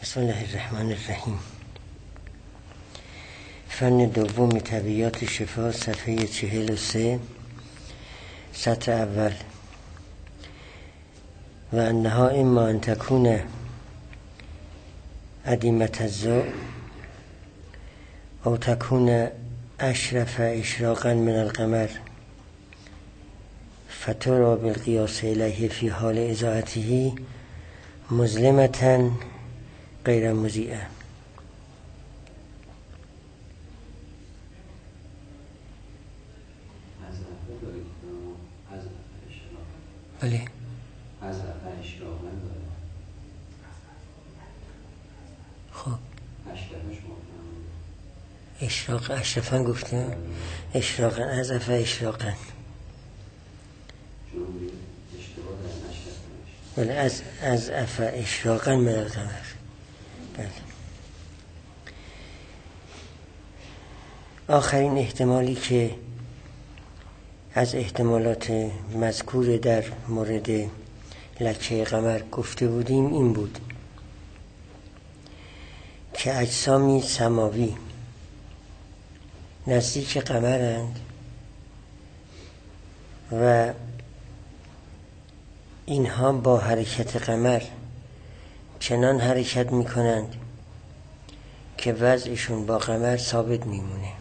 بسم الله الرحمن الرحیم. فن دوم طبیعیات شفا، صفحه 43، سطر اول. و انها اما ان تکون عدیمة الضوء او تکون اشرف اشراقا من القمر فترى بالقیاس الیه فی حال اضاءته مظلمة غیر مضیئة. بله. خب اشراق اشرفا گفتیم، اشراقا اضعف اشراقا. بله، از اضعف اشراقا من القمر. بله. آخرین احتمالی که از احتمالات مذکور در مورد لکه قمر گفته بودیم این بود که اجسامی سماوی نزدیک قمرند و اینها با حرکت قمر چنان حرکت می کنند که وضعشون با قمر ثابت میمونه،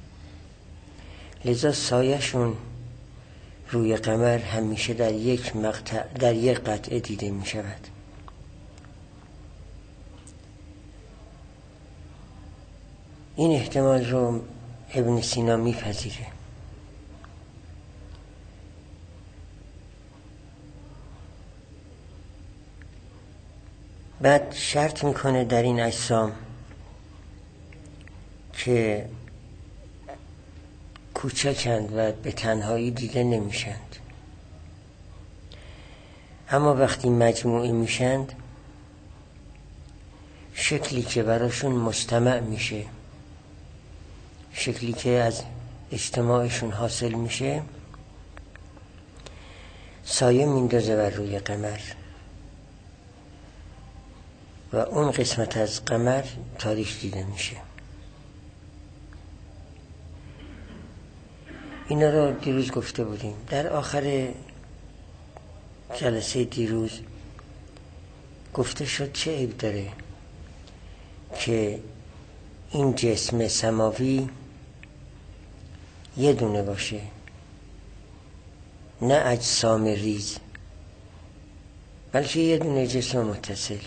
لذا سایه‌شون روی قمر همیشه در یک قطعه دیده می شود. این احتمال رو ابن سینا می پذیره. بعد شرط میکنه در این اجسام که کوچکند و به تنهایی دیده نمیشند، اما وقتی مجموعه میشند شکلی که براشون مستمع میشه، شکلی که از اجتماعشون حاصل میشه، سایه میندازه بر روی قمر و اون قسمت از قمر تاریک دیده میشه. اینا رو دیروز گفته بودیم. در آخر جلسه دیروز گفته شد چه عیب داره که این جسم سماوی یه دونه باشه، نه اجسام ریز، بلکه یه دونه جسم متصل.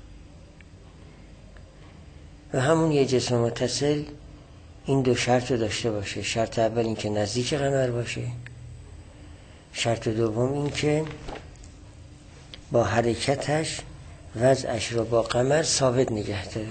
و همون یه جسم متصل این دو شرط رو داشته باشه. شرط اول این که نزدیک قمر باشه، شرط دوم این که با حرکتش وضعش رو با قمر ثابت نگه داره.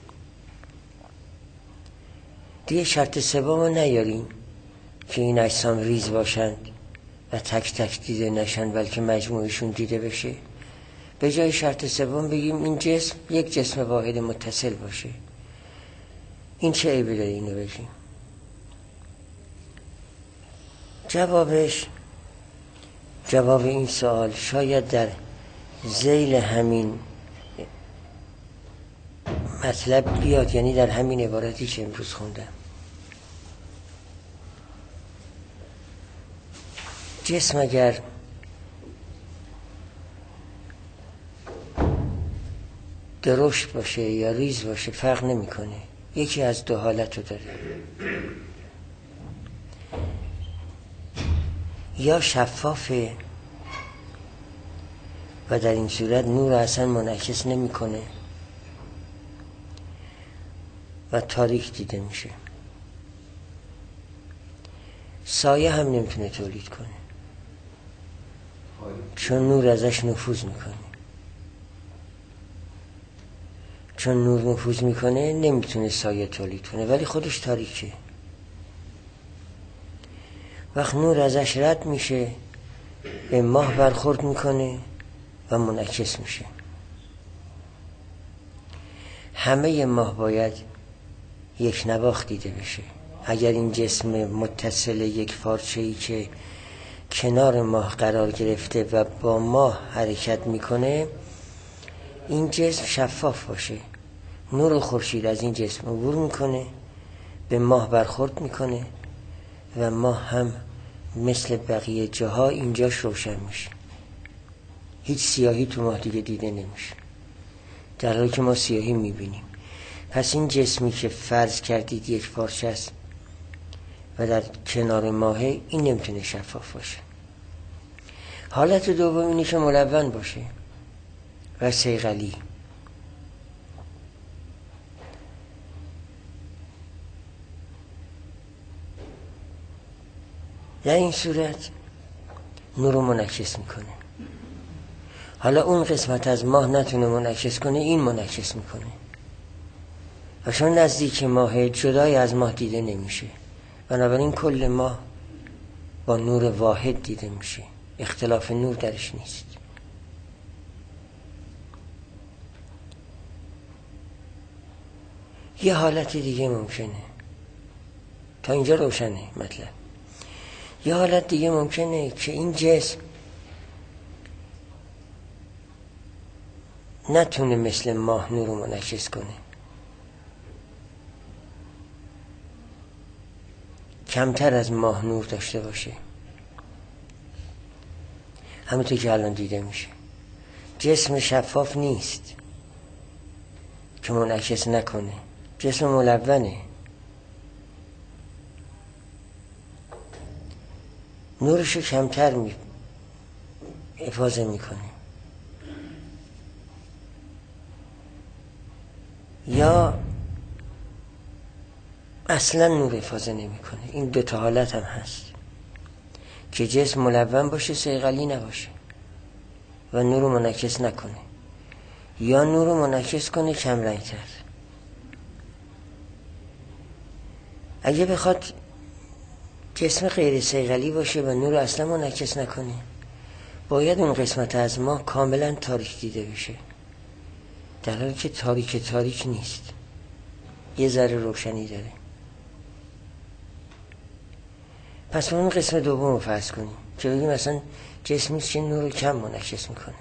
دیگه شرط سوم رو نیاریم که این اجسام ریز باشند و تک تک دیده نشن بلکه مجموعشون دیده بشه. به جای شرط سوم بگیم این جسم یک جسم واحد متصل باشه. این چه عیبی داره اینو بگیم؟ جواب این سوال شاید در ذیل همین مطلب بیاد، یعنی در همین عبارتی که امروز خوندم. جسم اگر درشت باشه یا ریز باشه فرق نمیکنه، یکی از دو حالت رو داره. یا شفافه و در این صورت نور اصلا منعکس نمیکنه و تاریک دیده میشه. سایه هم نمیتونه تولید کنه چون نور ازش نفوذ میکنه. چون نور نفوذ میکنه نمیتونه سایه تولید کنه، ولی خودش تاریکه. وقت نور ازش رد میشه به ماه برخورد میکنه و منعکس میشه. همه ماه باید یک نواخت دیده بشه. اگر این جسم متصل یک پارچه‌ای که کنار ماه قرار گرفته و با ماه حرکت میکنه این جسم شفاف باشه، نور خورشید از این جسم عبور میکنه، به ماه برخورد میکنه و ماه هم مثل بقیه جاها اینجاش روشن میشه. هیچ سیاهی تو ماه دیگه دیده نمیشه، در حالی که ما سیاهی میبینیم. پس این جسمی که فرض کردید یک پارچه است و در کنار ماهه، این نمیتونه شفاف باشه. حالت دوم اینه که ملون باشه و صیقلی. در این صورت نور رو منعکس میکنه. حالا اون قسمت از ماه نتونه منعکس کنه، این منعکس میکنه و چون نزدیک ماه جدای از ماه دیده نمیشه، بنابراین کل ماه با نور واحد دیده میشه، اختلاف نور درش نیست. یه حالت دیگه ممکنه، تا اینجا روشنه مطلب. یه حالت دیگه ممکنه که این جسم نتونه مثل ماه نور رو منعکس کنه، کمتر از ماه نور داشته باشه، همونطور که الان دیده میشه. جسم شفاف نیست که منعکس نکنه، جسم ملونه، نورشو کمتر افاضه میکنه یا اصلا نور افاضه نمیکنه. این دو تا حالت هم هست که جسم ملون باشه، صیقلی نباشه و نور رو منعکس نکنه، یا نور رو منعکس کنه کم رنگتر. اگه بخواد جسم غیر صیقلی باشه و نور رو اصلا منعکس نکنه، باید اون قسمت از ما کاملا تاریک دیده بشه، در حالی که تاریک نیست، یه ذره روشنی داره. پس اون قسم دوم رو فرض کنیم که بگیم مثلا جسمی که نور رو کم منعکس میکنه.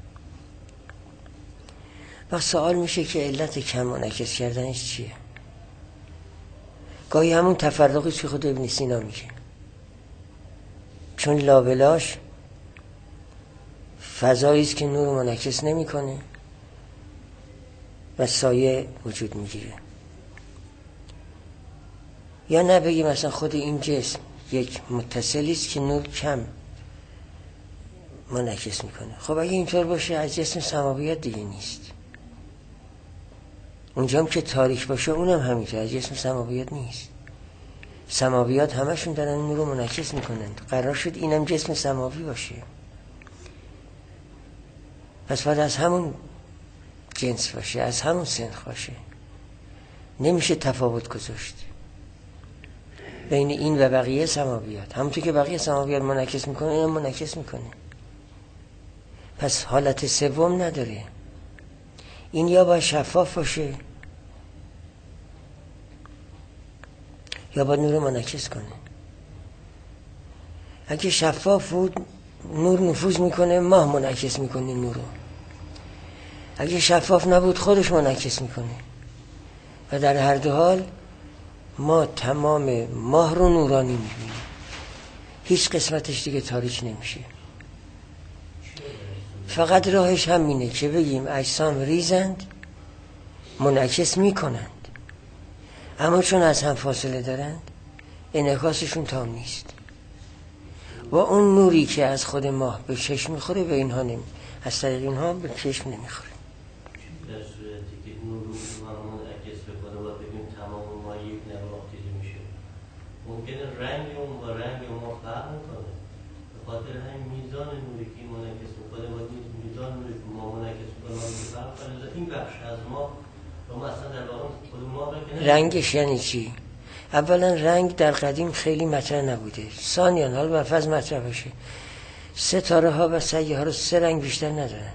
و سوال میشه که علت کم منعکس کردنش چیه؟ گاهی همون تفرقی که خود ابن سینا میگه، چون لابلاش فضایی است که نور رو منعکس نمیکنه و سایه وجود میگیره. یا نه بگیم مثلا خود این جسم یک متصلی است که نور کم منعکس میکنه. خب اگه اینطور باشه از جسم سماویات دیگه نیست. اونجا هم که تاریک باشه اونم همینطور از جسم سماویات نیست. سماویات همشون دارن نور رو منعکس میکنن، قرار شد اینم جسم سماوی باشه، پس باید از همون جنس باشه، از همون سنخ باشه. نمیشه تفاوت گذاشت بین این و بقیه سماویات. همونطور که بقیه سماویات منعکس میکنه، اینم منعکس میکنه. پس حالت سوم نداره. این یا باید شفاف باشه یا باید نور رو منعکس کنه. اگه شفاف بود نور نفوذ میکنه، ماه منعکس میکنه نور رو. اگه شفاف نبود خودش منعکس میکنه و در هر دو حال ما تمام ماه رو نورانی میبینیم، هیچ قسمتش دیگه تاریک نمیشه. فقط راهش همینه که بگیم اجسام ریزند، منعکس میکنند، اما چون از هم فاصله دارند انعکاسشون تام نیست و اون نوری که از خود ماه به چشم میخوره به اینها از طریق اینها به چشم نمیخوره. در صورتی که نور رو منعکس بکنه و بگیم تمام ما یک نواخت دیده میشه، ممکنه رنگ اون با رنگ ما فرق میکنه. به خاطر همین میزان نوری که منعکس میکنه و میزان نوری که ما منعکس میکنه فرق کنه. این بخش از ما و ما اصلا در واقع خود ما رو رنگش یعنی چی؟ اولا رنگ در قدیم خیلی مطرح نبوده، ثانیاً حال مفز مطرح باشه. ستاره ها و سیاره ها رو سه رنگ بیشتر ندارن.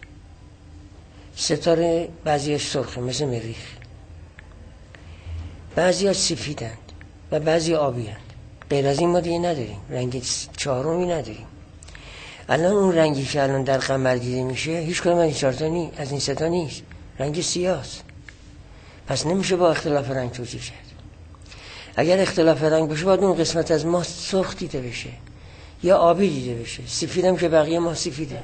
ستاره بعضیش سرخه مثل مریخ، بعضیش سفیدند و بعضی آبیند. غیر از این ما دیگه نداریم، رنگ چهارمی نداریم. الان اون رنگی که الان در قمر دیده میشه هیچ کدوم از این چهار تا از این سه تا نیست، رنگ سیاه‌ست. پس نمیشه با اختلاف رنگ توجیه کرد. اگر اختلاف رنگ باشه باید اون قسمت از ماه سرخ دیده بشه یا آبی دیده بشه. سفیدم که بقیه ماه سفیده.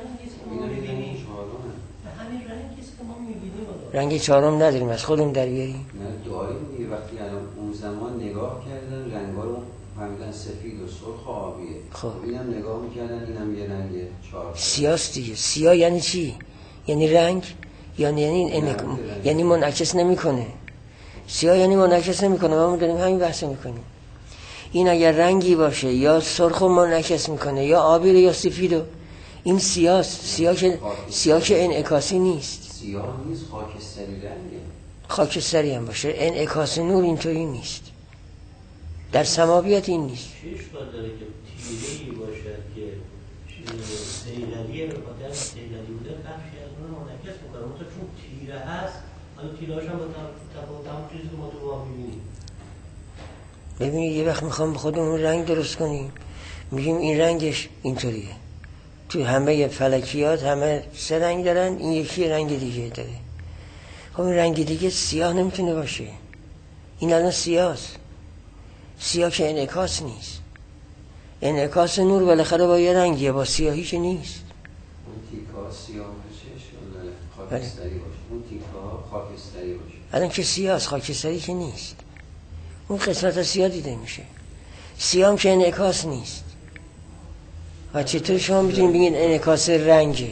رنگ چهارم نداریم، از خودمون در بیاریم. نه داریم دیگه. وقتی الان اون زمان نگاه کردن رنگا رو فهمیدن سفید و سرخ و آبیه. خب اینم نگاه میکردن اینم یه رنگ چهار. سیاست دیگه. سیاه یعنی چی؟ یعنی رنگ، یعنی منعکس نمیکنه. سیاه یعنی منعکس نمیکنه. ما داریم همین بحث میکنیم. این اگر رنگی باشه یا سرخ و منعکس میکنه یا آبی یا سفیدو، این سیاست. سیاه که انعکاسی نیست. سیاه نیست، خاکستری رنگه. خاکستری هم باشه انعکاس نور اینطوری نیست. در سماویت این نیست. چه اشکال داره که تیره‌ای باشد که سیللیه به خاطر سیللی بوده بخشی از اون رو منعکس میکنه. اون چون تیره هست، حالا تیره‌هاش هم با تفاوت همون چیزی که ما تو ماه میبینیم. ببینید یه وقت میخوام به خودمون رنگ درست کنیم، میگیم این رنگش اینطوریه. تو همه فلکیات همه سه رنگ دارن، این یکی رنگ دیگه داره. خب این رنگ دیگه سیاه نمیتونه باشه. این الان سیاهست. سیاه که انعکاس نیست. انعکاس نور بالاخره با یه رنگیه، با سیاهی که نیست. اون تیکا سیاه باشه، خاکستری باشه. اون تیکا خاکستری باشه. الان که سیاهست، خاکستری که نیست. اون قسمت از سیاه دیده میشه. سیاه که انعکاس نیست. و چطور شما میتونید بگید انعکاس رنگه؟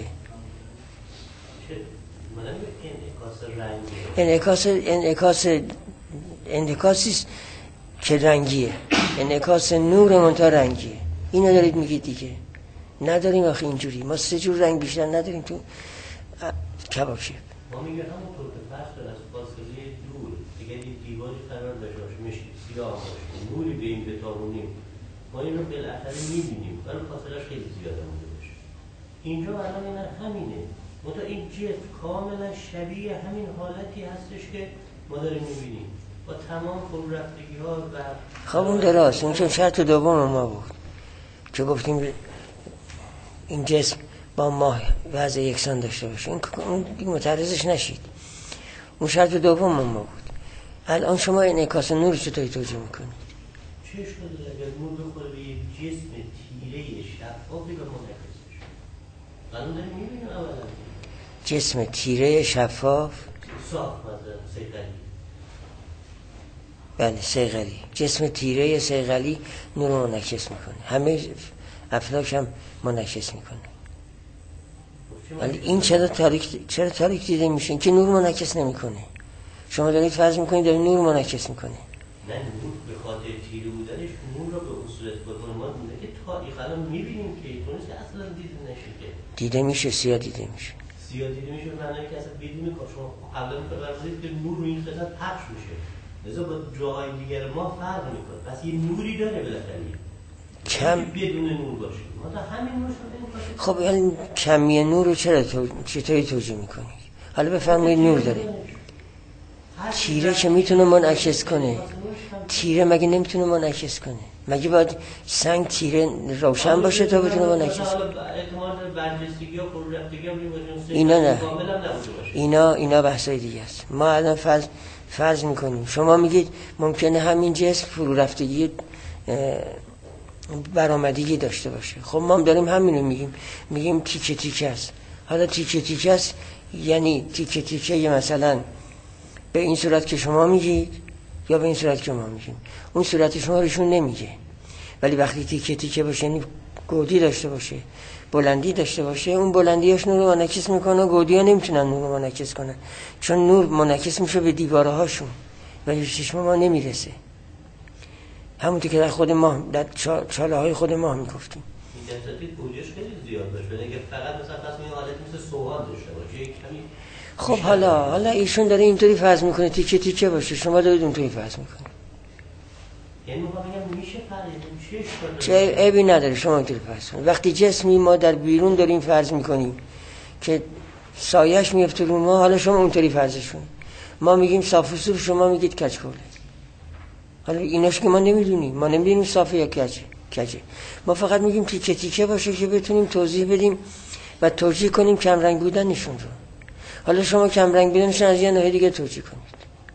انعکاسیست که رنگیه. انعکاس نور منتها رنگیه. اینو دارید میگید دیگه. نداریم آخه اینجوری. ما سه جور رنگ بیشتر نداریم تو کبابشیب. ما میگه همونطور که فرض از فاصله دور دیگه دیواری قرار داشته میشه سیاه باشه، نوری به این بتابونیم، ما این رو بالاخره میبینیم ولی فاصلهش خیلی زیاده مونده باشه. اینجا الان این همینه. منتها این جسم کاملا شبیه همین حالتی هستش که ما داریم میبینیم با تمام فرو رفتگی ها و خب اون درست. اون چون شرط دوم ما بود که گفتیم این جسم با ماه وضع یکسان داشته باشه. اون دیگه متعرضش نشید. اون شرط دوم ما بود. الان شما انعکاس نور چطوری توجیه میکنید؟ چه اشکالی داره اگر نور بخوره به یک جسم تیره شفافی به منعکس بشه؟ الان داریم میبینیم اولا جسم تیره شفاف صاف مثلا صیقلی. بله صیقلی. جسم تیره صیقلی نور رو منعکس میکنه. همه افلاک هم منعکس میکنه. ولی این چرا تاریک دیده میشه؟ این که نور منعکس نمیکنه. شما دارید فرض میکنید داره نور منعکس میکنه. نه نور به خاطر تیره بودنش نور رو به اون صورت بکنه ما که تاریخ الان میبینیم که اینطوریست که اصلا دیده نشه که دیده میشه. سیاه دیده میشه. سیاه دیده میشه معنی که اصلا بدون کار شما قبلا فرضید که نور رو این قسمت پخش میشه لذا با جاهای دیگر ما فرق میکنه. پس یه نوری داره بالاخره کم بدون نور باشه. ما تا همین نور شده. خب یعنی کمی نور رو چطوری توجیه میکنید؟ حالا بفرمایید نور داره. تیره که میتونه منعکس کنه. تیره مگه نمیتونه منعکس کنه؟ مگه باید سنگ تیره روشن باشه تا بتونه منعکس کنه؟ اینا نه. اینا بحثای دیگه است. ما الان فرض میکنیم شما میگید ممکنه همین جسم فرو رفتگی برآمدگی داشته باشه. خب ما هم داریم همینو میگیم تیکه تیکه است. حالا تیکه تیکه است یعنی تیکه تیکه مثلا به این صورت که شما میگید یا به این صورت که ما میگیم. اون صورت شما روشون نمیگه. ولی وقتی تیکه تیکه باشه یعنی گودی داشته باشه، بلندی داشته باشه، اون بلندیاش نور رو منعکس میکنه. گودی‌ها نمیتونن نور رو منعکس کنن چون نور منعکس میشه به دیوارهاشون و به چشم ما نمیرسه. همونطور که در خود ما در چاله‌های خود ما میگفتیم. این دستی پوجش خیلی زیاد باشه. اگه فقط مثلا پس این حالت مثل سوهان داشته باشه کمی. خب حالا ایشون داره اینطوری فرض میکنه تیکه تیکه باشه، شما دارید اونطوری فرض میکنید. یعنی میخوام بگم میشه فرض چه عیبی نداره شما اینطوری فرض کنید. وقتی جسمی ما در بیرون داریم فرض میکنیم که سایه‌اش میفته رو ما، حالا شما اونطوری فرضش کنید. ما میگیم صاف و سور، شما میگید کجکوله. حالا ایناش که ما نمیدونیم. ما نمیدونیم صافه یا کجه. ما فقط میگیم تیکه تیکه باشه که بتونیم توضیح بدیم و توجیه کنیم کم رنگ بودنشون رو. حالا شما کم رنگ بودنشون از یه نوع دیگه توجیه کنید.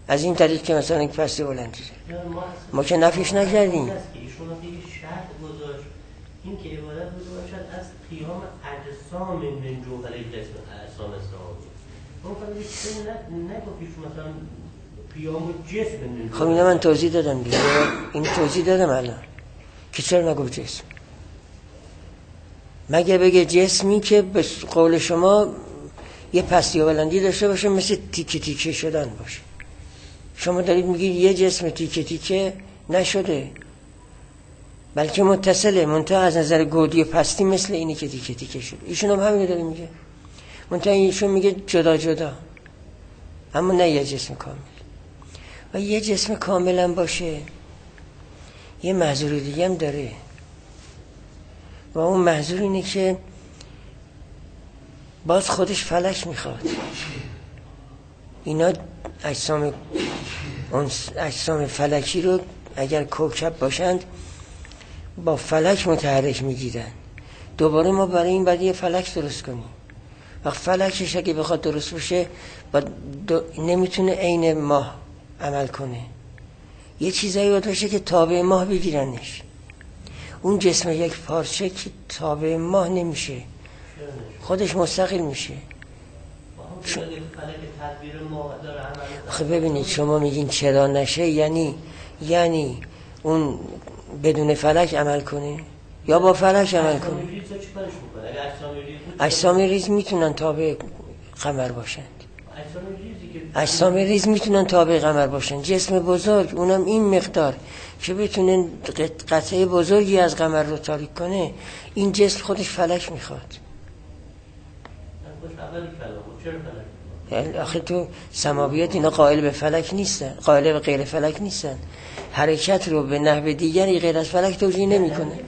از این طریق که مثلا یک پستی بلندی ما که نفیش نکردیم. ایشون یه شرط گذاشت این که عبارت بوده باشد از قیام اجسام من جوهره جسم اجسام اسلامی. اون فرضی چه نگفتیش مثلا قیام جسم من. خب اینا من توضیح دادم دیگه، این توضیح دادم الان که چرا نگفت جسم. مگه بگه جسمی که به قول شما یه پستی و بلندی داشته باشه مثل تیکه تیکه شدن باشه. شما دارید میگید یه جسم تیکه تیکه نشده بلکه متصله، منتها از نظر گودی و پستی مثل اینی که تیکه تیکه شده. ایشون هم همین داره میگه، منتها ایشون میگه جدا جدا، اما نه یه جسم کامل. و یه جسم کامل هم باشه یه محضور دیگه هم داره و اون محضور اینه که باز خودش فلک میخواد. اینا اجسام فلکی رو اگر کوکب باشند با فلک متحرک میگیرن. دوباره ما برای این باید یه فلک درست کنیم. وقت فلکش اگه بخواد درست باشه نمیتونه عین ماه عمل کنه، یه چیزایی باید باشه که تابع ماه بگیرنش. اون جسم یک پارچه که تابع ماه نمیشه، خودش مستقل میشه. خب ببینید شما میگین چرا نشه، یعنی اون بدون فلک عمل کنه یا با فلک عمل کنه. اجسام ریز میتونن تابع قمر باشند. اجسام ریز میتونن تابع قمر باشند. جسم بزرگ اونم این مقدار که بتونه قطعه بزرگی از قمر رو تاریک کنه، این جسم خودش فلک میخواد. آخه تو سماویات اینا قائل به فلک نیستن، قائل به غیر فلک نیستن. حرکت رو به نحو دیگری غیر از فلک توجیه نمیکنه.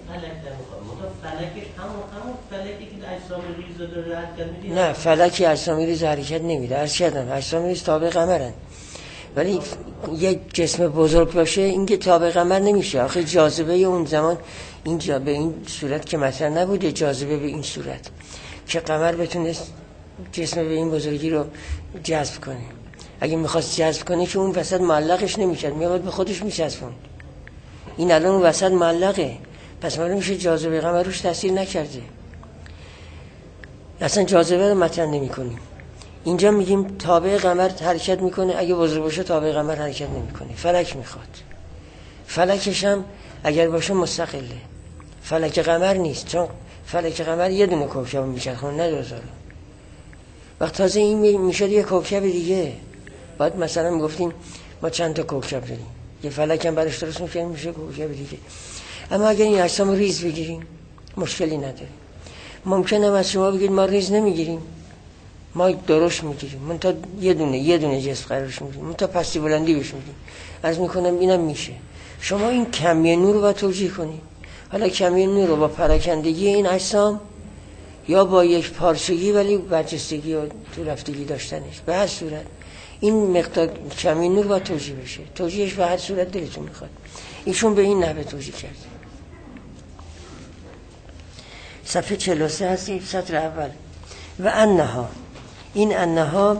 نه فلکی اجسام ریز حرکت نمیده. عرض کردم اجسام ریز تابع قمرن، ولی یک جسم بزرگ باشه این که تابع قمر نمیشه. آخه جاذبه اون زمان اینجا به این صورت که مثلا نبوده، جاذبه به این صورت که قمر بتونه جسم به این بزرگی رو جذب کنه. اگه میخواست جذب کنه که اون وسط معلقش نمیشد، میاد به خودش میچسبوند. این الان اون وسط معلقه، پس معلوم میشه جاذبه قمر روش تاثیر نکرده، اصلا جاذبه رو مطرح نمی‌کنیم. اینجا میگیم تابع قمر حرکت میکنه، اگه بزرگ باشه تابع قمر حرکت نمیکنه، فلک میخواد. فلکش هم اگر باشه مستقله، فلک قمر نیست، چون فلک قمر یه دونه کوکب میچرخونه نه دوزاره. وقت تازه این میشد یه کوکب دیگه، بعد مثلا میگفتیم ما چند تا کوکب داریم، یه فلک هم برش درست میکنیم میشه کوکب دیگه. اما اگر این اجسام ریز بگیریم مشکلی نداره. ممکنه از شما بگید ما ریز نمیگیریم، ما درشت میگیریم، من تا یه دونه جسم قرارش میدیم، من تا پستی بلندی بهش میدیم. از میکنم اینم میشه. شما این کمی نور رو باید توجیه کنید. حالا کمی نور رو با پراکندگی این اجسام یا با یک پارچگی ولی برجستگی و تو رفتگی داشتنش، به هر صورت این مقدار کمی نور باید توجیه بشه. توجیهش به هر صورت دلتون میخواد. ایشون به این نحوه توجیه کرده. صفحه 43 هستید، سطر اول. و انها، این انها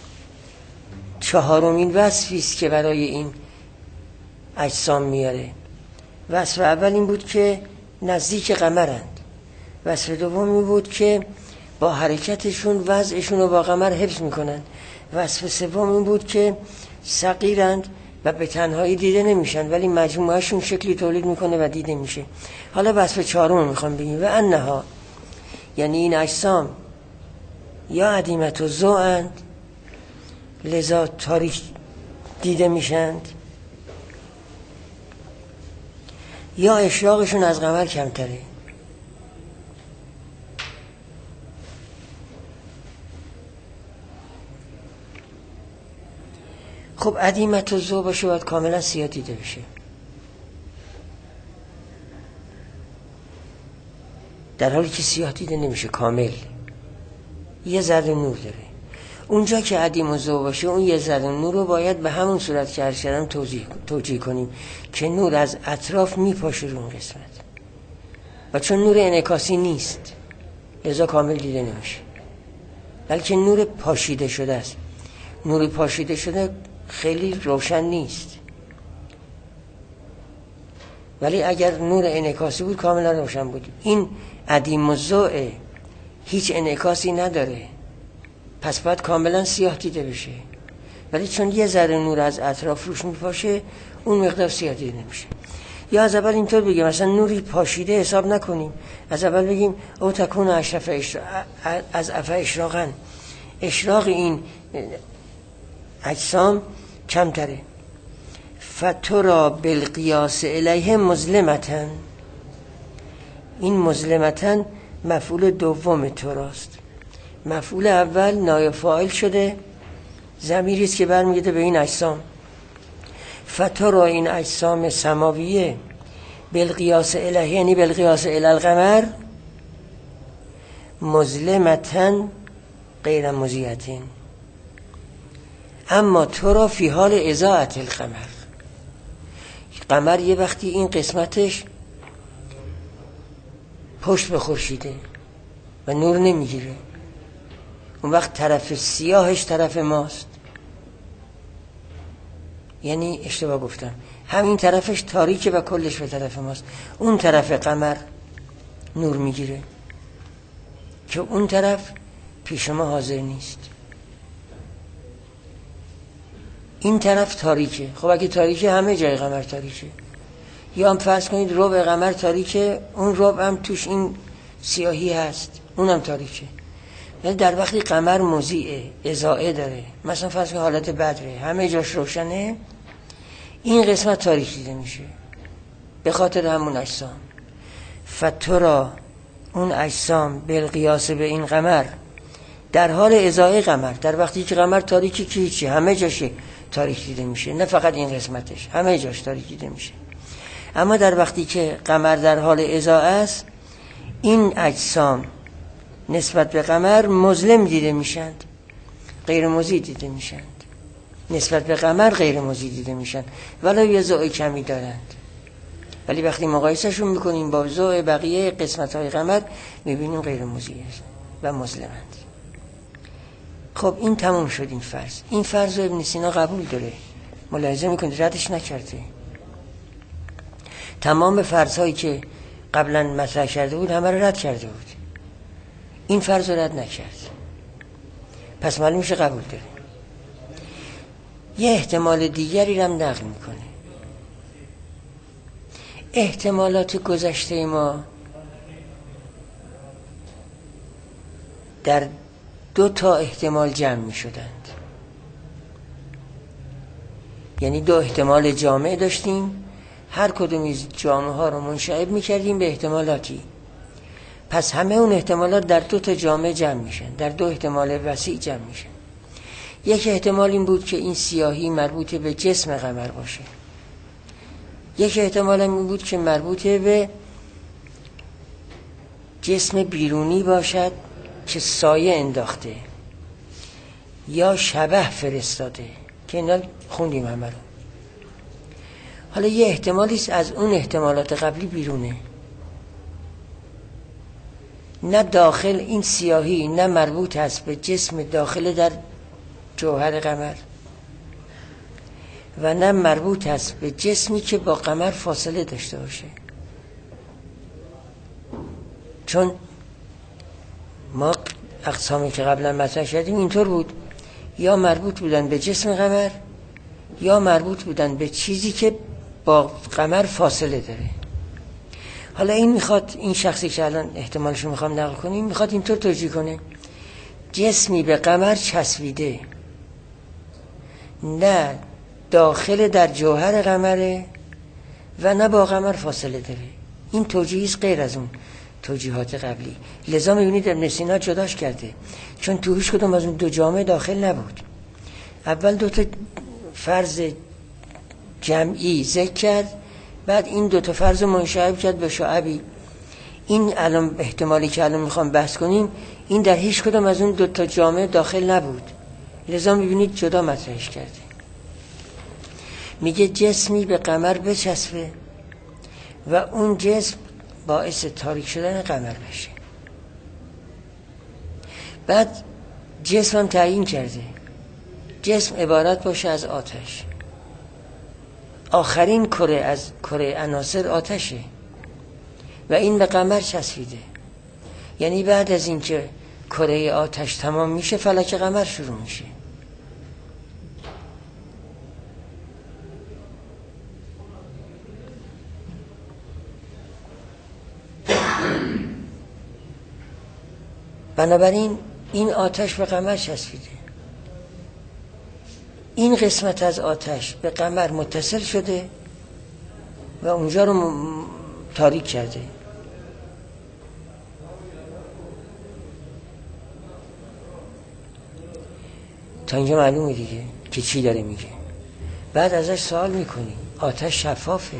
چهارمین وصفی است که برای این اجسام میاره. وصف اول این بود که نزدیک قمرند. وصف دوم این بود که با حرکتشون وضعشون رو با قمر حفظ میکنن. وصف سوم این بود که صغیرند و به تنهایی دیده نمیشن ولی مجموعهشون شکلی تولید میکنه و دیده میشه. حالا وصف چهارم رو میخوام بگیم. و انها، یعنی این اجسام یا عدیمت و ضوءند، لذا تاریک دیده میشند، یا اشراقشون از قمر کمتره. خب عدیمت و ضوء باشه باید کاملا سیاه دیده بشه. در حالی که سیاه دیده نمیشه، کامل یه ذره نور داره. اونجا که عدیم و ضوء باشه اون یه ذره نور رو باید به همون صورت که عرض کردم توجیه کنیم که نور از اطراف میپاشه رو اون قسمت و چون نور انعکاسی نیست لذا کامل دیده نمیشه، بلکه نور پاشیده شده است. نور پاشیده شده خیلی روشن نیست، ولی اگر نور انعکاسی بود کاملا روشن بود. این عدیم الضوء، هیچ انعکاسی نداره، پس باید کاملا سیاه دیده بشه، ولی چون یه ذره نور از اطراف روش میپاشه اون مقدار سیاه دیده نمیشه. یا از اول اینطور بگیم، مثلا نوری پاشیده حساب نکنیم، از اول بگیم او تکون از افا اشراقا، اشراق این اجسام کمتره. فترا بالقیاس الیه مظلمتن، این مظلمتن مفعول دوم تراست، مفعول اول نایب فاعل شده، ضمیری است که برمیگرده به این اجسام. فترا این اجسام سماویه بالقیاس الیه، یعنی بالقیاس الی القمر، مظلمتن غیر مضیئتین، اما ترا فی حال اضاءت القمر. قمر یه وقتی این قسمتش پشت به خورشیده و نور نمیگیره، اون وقت طرف سیاهش طرف ماست، یعنی اشتباه گفتم، همین طرفش تاریکه و کلش به طرف ماست، اون طرف قمر نور میگیره که اون طرف پیش ما حاضر نیست، این طرف تاریکه. خب اگه تاریکه همه جای قمر تاریکه، یا هم فرض کنید ربع قمر تاریکه، اون ربع هم توش این سیاهی هست، اونم تاریکه. ولی در وقتی قمر مضیئه، اضاءه داره، مثلا فرض کنید حالت بدره، همه جاش روشنه، این قسمت تاریک دیده میشه به خاطر همون اجسام. فترا اون اجسام بالقیاس به این قمر در حال اضاءه قمر، در وقتی که قمر تاریکی که هیچی، همه جاش تاریک دیده میشه، نه فقط این قسمتش، همه جاش تاریک دیده میشه. اما در وقتی که قمر در حال اضاءه است، این اجسام نسبت به قمر مظلم دیده میشند، غیر مضیء دیده میشند، نسبت به قمر غیر مضیء دیده میشن، ولو یه ضوء کمی دارند، ولی وقتی مقایسهشون میکنیم با ضوء بقیه قسمت‌های قمر میبینیم غیر مضیء و مظلمند. خب این تموم شد این فرض. این فرض رو ابن سینا قبول داره، ملاحظه میکنید ردش نکرده. تمام فرض‌هایی که قبلا مطرح کرده بود همه رو رد کرده بود، این فرض رو رد نکرد، پس معلوم میشه قبول داره. یه احتمال دیگری رو هم نقل میکنه. احتمالات گذشته ما در 2 احتمال جمع میشدند، یعنی 2 احتمال جامع داشتیم، هر کدوم از جامعه ها رو منشعب میکردیم به احتمالاتی، پس همه اون احتمالات در 2 جامعه جمع میشن، در 2 احتمال وسیع جمع میشن. یک احتمال این بود که این سیاهی مربوط به جسم قمر باشه، یک احتمال این بود که مربوط به جسم بیرونی باشد که سایه انداخته یا شبح فرستاده، که اینا خوندیم همه رو. حالا یه احتمالیست از اون احتمالات قبلی بیرونه، نه داخل این سیاهی نه مربوط است به جسم داخل در جوهر قمر و نه مربوط است به جسمی که با قمر فاصله داشته باشه، چون ما اقسامی که قبلا مطرح کردیم اینطور بود، یا مربوط بودن به جسم قمر یا مربوط بودن به چیزی که با قمر فاصله داره. حالا این میخواد، این شخصی که الان احتمالشو میخوام نقل کنیم میخواد اینطور توجیه کنه: جسمی به قمر چسبیده، نه داخل در جوهر قمره و نه با قمر فاصله داره. این توجیهیست غیر از اون توجیهات قبلی. لذا میبینید ابن سینا جداش کرده، چون تو هیچ کدوم از اون 2 جامعه داخل نبود. اول 2 فرض جمعی ذکر کرد، بعد این 2 فرض منشعب کرد به شعبی. این الان احتمالی که الان میخوام بحث کنیم، این در هیچ کدوم از اون 2 جامعه داخل نبود، لذا میبینید جدا مطرحش کرده. میگه جسمی به قمر بچسبه و اون جسم باعث تاریک شدن قمر بشه. بعد جسم هم تعیین کرده، جسم عبارت باشه از آتش. آخرین کره از کره عناصر آتشه و این به قمر چسبیده. یعنی بعد از اینکه کره آتش تمام میشه فلک قمر شروع میشه. بنابراین این آتش به قمر چسبیده. این قسمت از آتش به قمر متصل شده و اونجا رو تاریک کرده. تا اینجا معلومه دیگه که چی داره میگه. بعد ازش سوال میکنی آتش شفافه.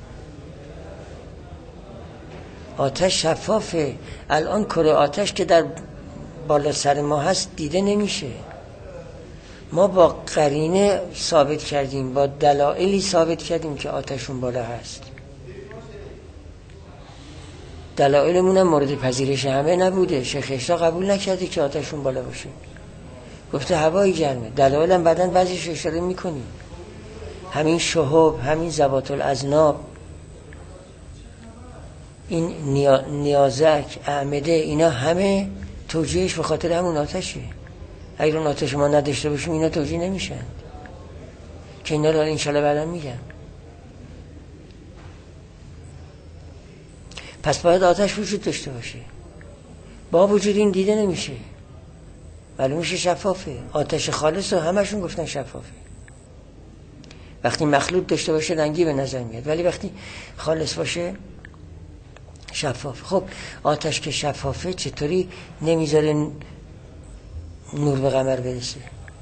آتش شفافه. الان کره آتش که در بالا سر ما هست دیده نمیشه. ما با قرینه ثابت کردیم، با دلایلی ثابت کردیم که آتشون بالا هست. دلایلمون هم مورد پذیرش همه نبوده. شیخ اشتا قبول نکرده که آتشون بالا باشه، گفته هوای گرمه. دلایلم بعدن بعضیش اشاره میکنیم. همین شهب، همین ذوات الاذناب، این نیازک، اعمده، اینا همه توجیهش به خاطر همون آتشه. اگر اون آتش ما نداشته باشیم اینا توجیه نمیشن که اینا رو انشالله بعدا میگم. پس باید آتش وجود داشته باشه. با وجود این دیده نمیشه. معلوم میشه شفافه. آتش خالص رو همشون گفتن شفافه. وقتی مخلوط داشته باشه رنگی به نظر میاد، ولی وقتی خالص باشه شفاف. خب آتش که شفافه چطوری نمیذاره نور به قمر برسه؟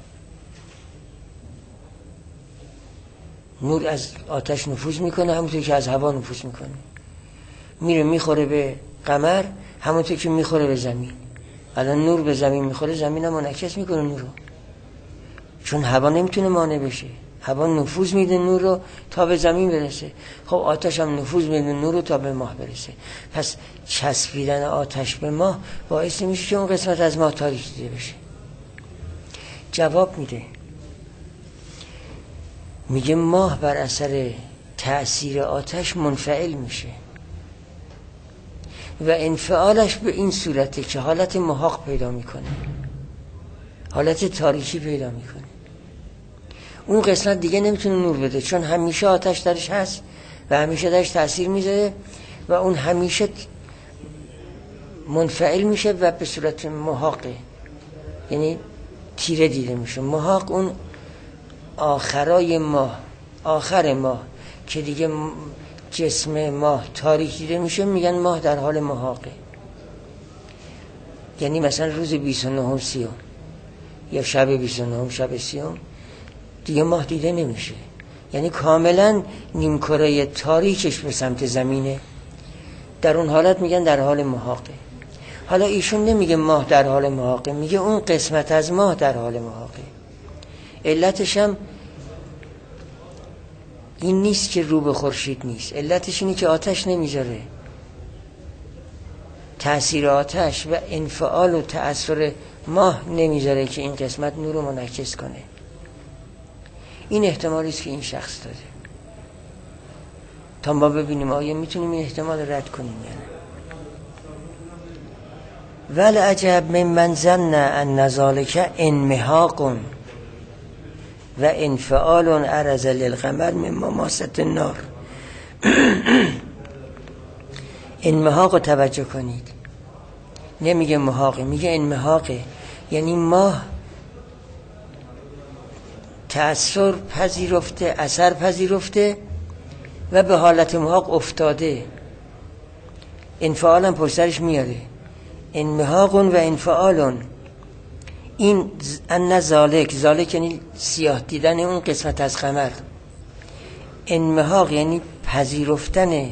نور از آتش نفوذ میکنه همونطور که از هوا نفوذ میکنه. میره میخوره به قمر همونطور که میخوره به زمین. الان نور به زمین میخوره، زمین هم منعکس میکنه نور رو، چون هوا نمیتونه مانع بشه. هوا نفوذ میده نور رو تا به زمین برسه. خب آتش هم نفوذ میده نور رو تا به ماه برسه. پس چسبیدن آتش به ماه باعث میشه که اون قسمت از ماه تاریک دیده بشه. جواب میده، میگه ماه بر اثر تأثیر آتش منفعل میشه و انفعالش به این صورته که حالت محاق پیدا میکنه، حالت تاریکی پیدا میکنه. اون قسمت دیگه نمیتونه نور بده، چون همیشه آتش درش هست و همیشه درش تأثیر میذاره و اون همیشه منفعل میشه و به صورت محاقه، یعنی تیره دیده میشه. محاق اون آخرای ماه، آخر ماه که دیگه جسم ماه تاریک دیده میشه، میگن ماه در حال محاقه. یعنی مثلا روز 29 30 یا شب 29 شب 30 دیگه ماه دیده نمیشه، یعنی کاملا نیمکره تاریکش به سمت زمینه. در اون حالت میگن در حال محاقه. حالا ایشون نمیگه ماه در حال محاقه، میگه اون قسمت از ماه در حال محاقه. علتش هم این نیست که رو به خورشید نیست، علتش اینه که آتش نمیذاره. تأثیر آتش و انفعال و تأثیر ماه نمیذاره که این قسمت نور رو منعکس کنه. این احتمالی است که این شخص داده. تا ما ببینیم آیا میتونیم این احتمال رد کنیم یا نه. ول عجب ممن ظن ان ذلک انمحاق و انفعال عرض للقمر من مماست النار. انمحاق رو توجه کنید، نمیگه محاقه، میگه انمحاقه. یعنی ماه تأثیر پذیرفته، اثر پذیرفته و به حالت محاق افتاده. انفعال هم پشترش میاره. انمحاق و انفعال. این ان ذالک یعنی سیاه دیدن اون قسمت از قمر. انمحاق یعنی پذیرفتن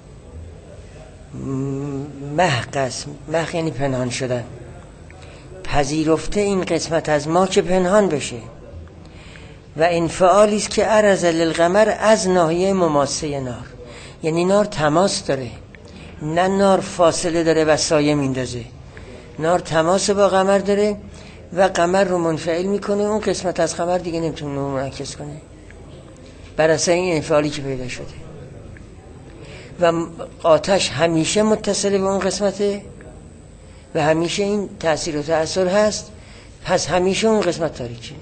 محق یعنی پنهان شدن. پذیرفته این قسمت از ما که پنهان بشه. و انفعالی است که عرض للقمر از ناحیه مماسه نار، یعنی نار تماس داره، نه نار فاصله داره و سایه میندازه. نار تماس با قمر داره و قمر رو منفعل میکنه، اون قسمت از قمر دیگه نمیتونه نور منعکس کنه بر اساس این انفعالی که پیدا شده. و آتش همیشه متصل به اون قسمته و همیشه این تأثیر و تأثیر هست، پس همیشه اون قسمت تاریکه.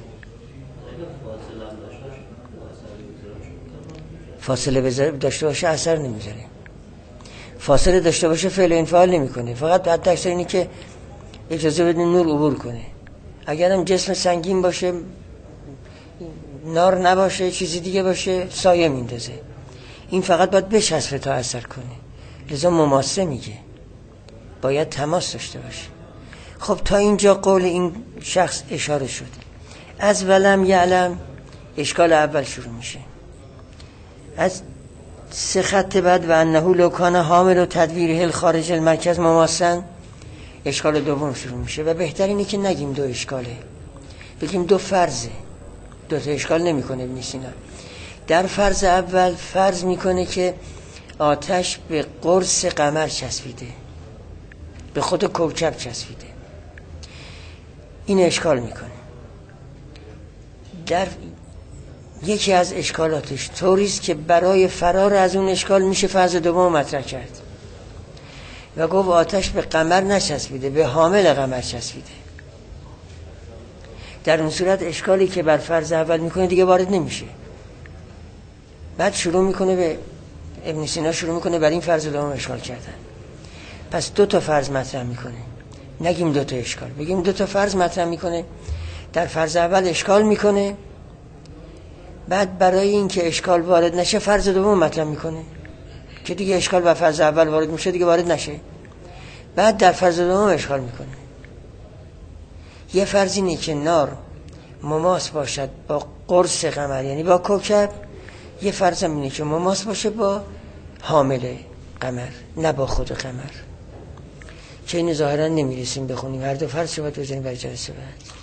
فاصله داشته باشه اثر نمیذاره. فاصله داشته باشه فعل انفعال نمیکنه، فقط حد اکثر اینه که اجازه بده نور عبور کنه. اگر هم جسم سنگین باشه، نار نباشه، چیزی دیگه باشه، سایه میندازه. این فقط باید بچسبه تا اثر کنه. لذا مماسه میگه باید تماس داشته باشه. خب تا اینجا قول این شخص اشاره شد. از ولم یعلم اشکال اول شروع میشه. از 3 خط بعد و انه لو کان حامل و تدویره الخارج المرکز مماسن اشکال دوم شروع میشه. و بهترینه که نگیم 2 اشکاله، بگیم 2 فرضه. 2 تا اشکال نمیکنه ابن سینا. در فرض اول فرض میکنه که آتش به قرص قمر چسبیده، به خود کوکب چسبیده. این اشکال میکنه. در یکی از اشکالاتش طوریست که برای فرار از اون اشکال میشه فرض دوم مطرح کرد و گفت آتش به قمر نچسبیده، به حامل قمر چسبیده. در اون صورت اشکالی که بر فرض اول میکنه دیگه وارد نمیشه. بعد شروع میکنه به ابن سینا شروع میکنه بر این فرض دوم اشکال کردن. پس 2 تا فرض مطرح میکنه، نگیم 2 تا اشکال، بگیم 2 تا فرض مطرح میکنه. در فرض اول اشکال میکنه، بعد برای اینکه اشکال وارد نشه فرض دوم مطرح میکنه که دیگه اشکال بر فرض اول وارد میشه دیگه وارد نشه. بعد در فرض دوم اشکال میکنه. یه فرض اینه که نار مماس باشد با قرص قمر، یعنی با کوکب. یه فرض هم اینه که مماس باشه با حامل قمر، نه با خود قمر، که این ظاهرا نمیرسیم بخونیم. هر 2 فرض شما بذاریم برای جلسه بعد.